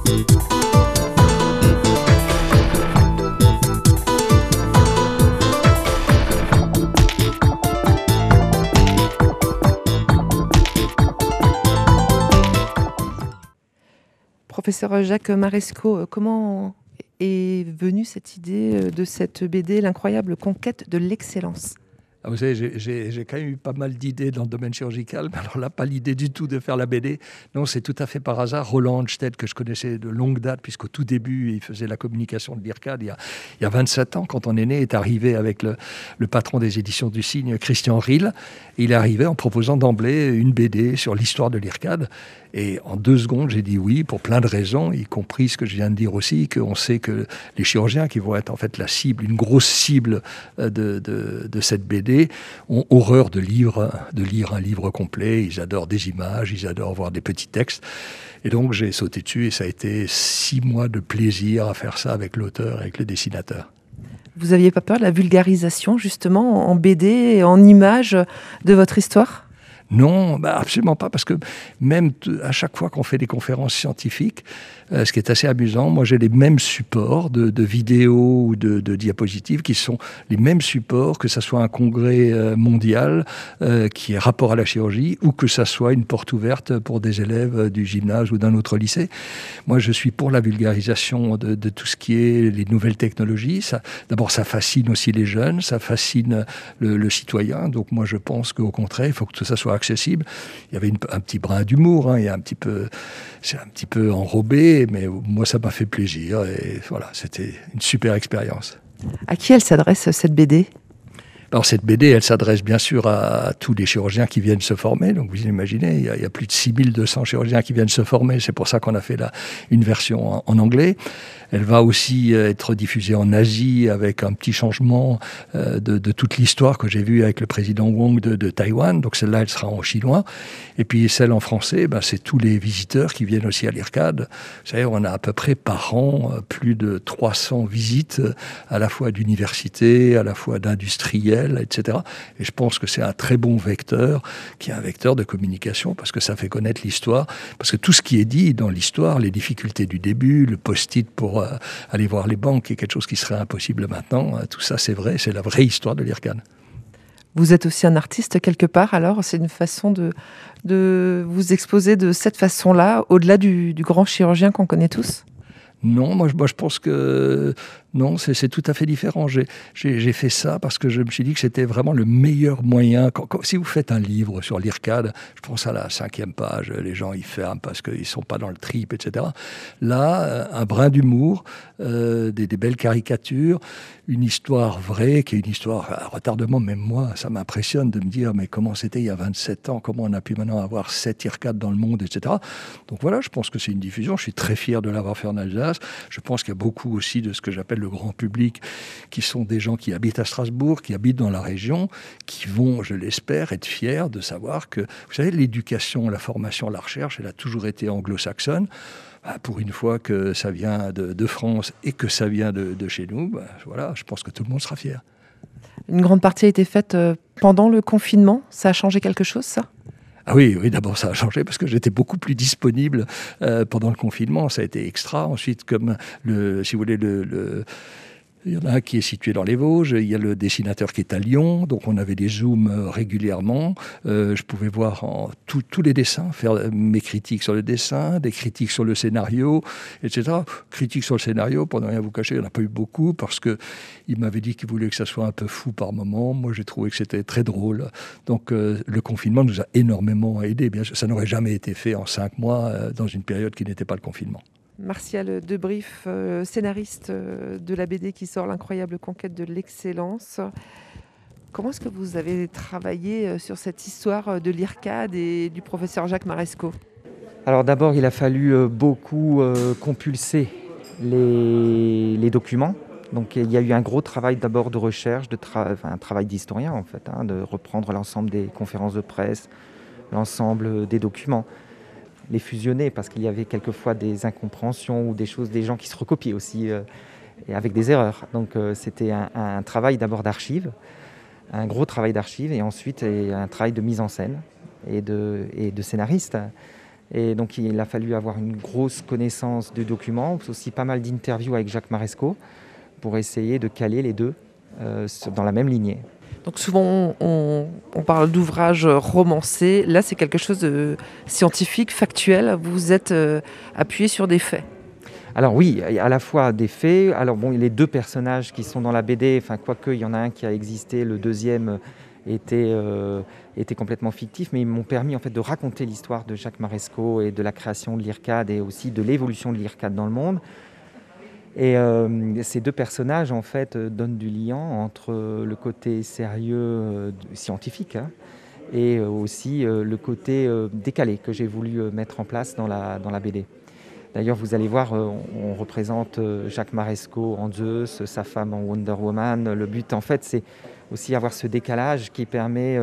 Professeur Jacques Marescot, comment est venue cette idée de cette BD, L'incroyable conquête de l'excellence ? Ah, vous savez, j'ai quand même eu pas mal d'idées dans le domaine chirurgical, mais alors là, pas l'idée du tout de faire la BD. Non, c'est tout à fait par hasard. Roland Hanstedt, que je connaissais de longue date, puisqu'au tout début, il faisait la communication de l'IRCAD il y a 27 ans, quand on est né, est arrivé avec le patron des éditions du Cygne, Christian Rille. Il est arrivé en proposant d'emblée une BD sur l'histoire de l'IRCAD. Et en 2 secondes, j'ai dit oui, pour plein de raisons, y compris ce que je viens de dire aussi, qu'on sait que les chirurgiens, qui vont être en fait la cible, une grosse cible de cette BD, ont horreur de lire un livre complet. Ils adorent des images, ils adorent voir des petits textes. Et donc, j'ai sauté dessus et ça a été 6 mois de plaisir à faire ça avec l'auteur, avec le dessinateur. Vous n'aviez pas peur de la vulgarisation, justement, en BD et en images de votre histoire ? Non, absolument pas, parce que même à chaque fois qu'on fait des conférences scientifiques, ce qui est assez amusant, moi j'ai les mêmes supports de vidéos ou de diapositives qui sont les mêmes supports, que ce soit un congrès mondial qui est rapport à la chirurgie ou que ce soit une porte ouverte pour des élèves du gymnase ou d'un autre lycée. Moi je suis pour la vulgarisation de tout ce qui est les nouvelles technologies. D'abord ça fascine aussi les jeunes, ça fascine le citoyen, donc moi je pense qu'au contraire il faut que tout ça soit accessible. Il y avait un petit brin d'humour, hein, c'est un petit peu enrobé, mais moi ça m'a fait plaisir et voilà, c'était une super expérience. À qui elle s'adresse cette BD ? Alors cette BD, elle s'adresse bien sûr à tous les chirurgiens qui viennent se former. Donc vous imaginez, il y a plus de 6200 chirurgiens qui viennent se former. C'est pour ça qu'on a fait une version en anglais. Elle va aussi être diffusée en Asie avec un petit changement de toute l'histoire que j'ai vue avec le président Wong de Taïwan. Donc celle-là, elle sera en chinois. Et puis celle en français, c'est tous les visiteurs qui viennent aussi à l'IRCAD. Vous savez, on a à peu près par an plus de 300 visites, à la fois d'universités, à la fois d'industriels, etc. Et je pense que c'est un très bon vecteur, qui est un vecteur de communication, parce que ça fait connaître l'histoire. Parce que tout ce qui est dit dans l'histoire, les difficultés du début, le post-it pour aller voir les banques, qui est quelque chose qui serait impossible maintenant, tout ça c'est vrai, c'est la vraie histoire de l'IRCAD. Vous êtes aussi un artiste quelque part, alors c'est une façon de vous exposer de cette façon-là, au-delà du grand chirurgien qu'on connaît tous ? Non, moi je pense que non, c'est tout à fait différent. J'ai fait ça parce que je me suis dit que c'était vraiment le meilleur moyen. Si vous faites un livre sur l'IRCAD, je pense à la 5e page, les gens y ferment parce qu'ils ne sont pas dans le trip, etc. Là, un brin d'humour, des belles caricatures, une histoire vraie, qui est une histoire à retardement. Même moi, ça m'impressionne de me dire, mais comment c'était il y a 27 ans, comment on a pu maintenant avoir 7 IRCAD dans le monde, etc. Donc voilà, je pense que c'est une diffusion. Je suis très fier de l'avoir fait en Alsace. Je pense qu'il y a beaucoup aussi de ce que j'appelle le grand public, qui sont des gens qui habitent à Strasbourg, qui habitent dans la région, qui vont, je l'espère, être fiers de savoir que, vous savez, l'éducation, la formation, la recherche, elle a toujours été anglo-saxonne. Pour une fois que ça vient de France et que ça vient de chez nous, voilà, je pense que tout le monde sera fier. Une grande partie a été faite pendant le confinement. Ça a changé quelque chose, ça ? Ah oui, d'abord ça a changé parce que j'étais beaucoup plus disponible pendant le confinement. Ça a été extra. Ensuite, comme si vous voulez, il y en a un qui est situé dans les Vosges, il y a le dessinateur qui est à Lyon, donc on avait des zooms régulièrement. Je pouvais voir tous les dessins, faire mes critiques sur le dessin, des critiques sur le scénario, etc. Critiques sur le scénario, pour ne rien vous cacher, il n'y en a pas eu beaucoup parce qu'il m'avait dit qu'il voulait que ça soit un peu fou par moment. Moi, j'ai trouvé que c'était très drôle. Donc le confinement nous a énormément aidés. Bien sûr, ça n'aurait jamais été fait en 5 mois dans une période qui n'était pas le confinement. Martial Debrief, scénariste de la BD qui sort L'incroyable conquête de l'excellence. Comment est-ce que vous avez travaillé sur cette histoire de l'IRCAD et du professeur Jacques Marescot ? Alors d'abord, il a fallu beaucoup compulser les documents. Donc il y a eu un gros travail d'abord de recherche, un travail d'historien en fait, de reprendre l'ensemble des conférences de presse, l'ensemble des documents, les fusionner parce qu'il y avait quelquefois des incompréhensions ou des gens qui se recopiaient aussi et avec des erreurs. Donc c'était un travail d'abord d'archives, un gros travail d'archives et ensuite un travail de mise en scène et de scénariste. Et donc il a fallu avoir une grosse connaissance de documents, aussi pas mal d'interviews avec Jacques Marescot pour essayer de caler les deux dans la même lignée. Donc souvent on parle d'ouvrages romancés, là c'est quelque chose de scientifique, factuel, vous êtes appuyé sur des faits. Alors oui, à la fois des faits, alors bon, les deux personnages qui sont dans la BD, enfin quoique il y en a un qui a existé, le deuxième était complètement fictif, mais ils m'ont permis en fait de raconter l'histoire de Jacques Marescot et de la création de l'IRCAD et aussi de l'évolution de l'IRCAD dans le monde. Et ces deux personnages en fait donnent du lien entre le côté sérieux scientifique et aussi le côté décalé que j'ai voulu mettre en place dans la BD. D'ailleurs, vous allez voir, on représente Jacques Marescot en Zeus, sa femme en Wonder Woman. Le but, en fait, c'est aussi avoir ce décalage qui permet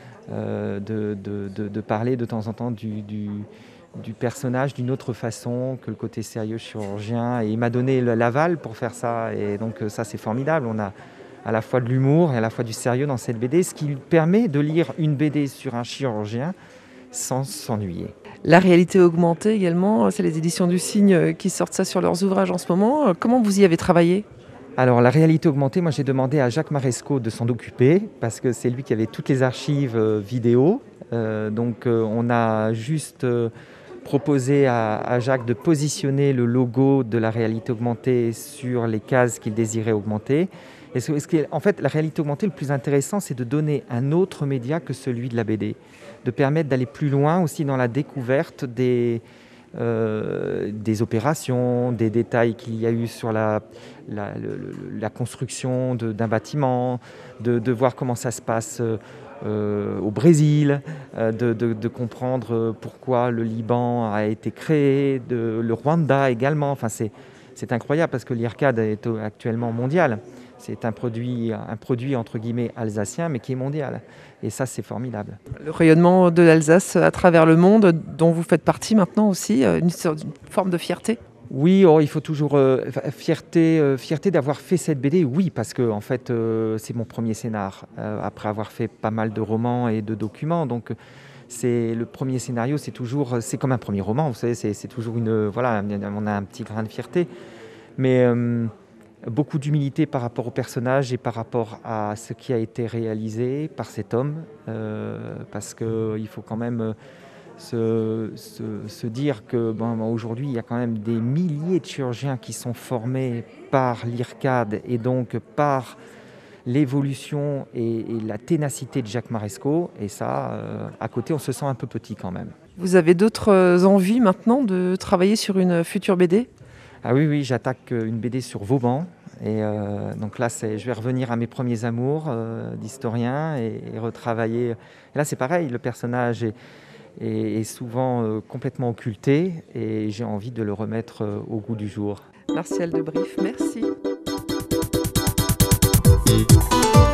de parler de temps en temps du personnage d'une autre façon que le côté sérieux chirurgien. Et il m'a donné l'aval pour faire ça. Et donc, ça, c'est formidable. On a à la fois de l'humour et à la fois du sérieux dans cette BD, ce qui permet de lire une BD sur un chirurgien sans s'ennuyer. La réalité augmentée également, c'est les éditions du Cygne qui sortent ça sur leurs ouvrages en ce moment. Comment vous y avez travaillé ? Alors la réalité augmentée, moi j'ai demandé à Jacques Marescot de s'en occuper parce que c'est lui qui avait toutes les archives vidéo. Donc on a juste proposé à Jacques de positionner le logo de la réalité augmentée sur les cases qu'il désirait augmenter. Et en fait, la réalité augmentée, le plus intéressant, c'est de donner un autre média que celui de la BD, de permettre d'aller plus loin aussi dans la découverte des opérations, des détails qu'il y a eu sur la construction d'un bâtiment, de voir comment ça se passe au Brésil, de comprendre pourquoi le Liban a été créé, le Rwanda également. Enfin, c'est incroyable parce que l'IRCAD est actuellement mondial. C'est un produit entre guillemets alsacien, mais qui est mondial. Et ça, c'est formidable. Le rayonnement de l'Alsace à travers le monde, dont vous faites partie maintenant aussi, une forme de fierté ? Oui, il faut toujours fierté d'avoir fait cette BD. Oui, parce que en fait, c'est mon premier scénar. Après avoir fait pas mal de romans et de documents, donc c'est le premier scénario. C'est comme un premier roman. Vous savez, c'est toujours voilà, on a un petit grain de fierté, mais beaucoup d'humilité par rapport au personnage et par rapport à ce qui a été réalisé par cet homme, parce qu'il faut quand même se dire que aujourd'hui, il y a quand même des milliers de chirurgiens qui sont formés par l'IRCAD et donc par l'évolution et la ténacité de Jacques Marescot. Et ça, à côté, on se sent un peu petit quand même. Vous avez d'autres envies maintenant de travailler sur une future BD ? Ah oui, j'attaque une BD sur Vauban. Et donc là, je vais revenir à mes premiers amours d'historien et retravailler. Et là, c'est pareil, le personnage est souvent complètement occulté et j'ai envie de le remettre au goût du jour. Martial Debrief, merci.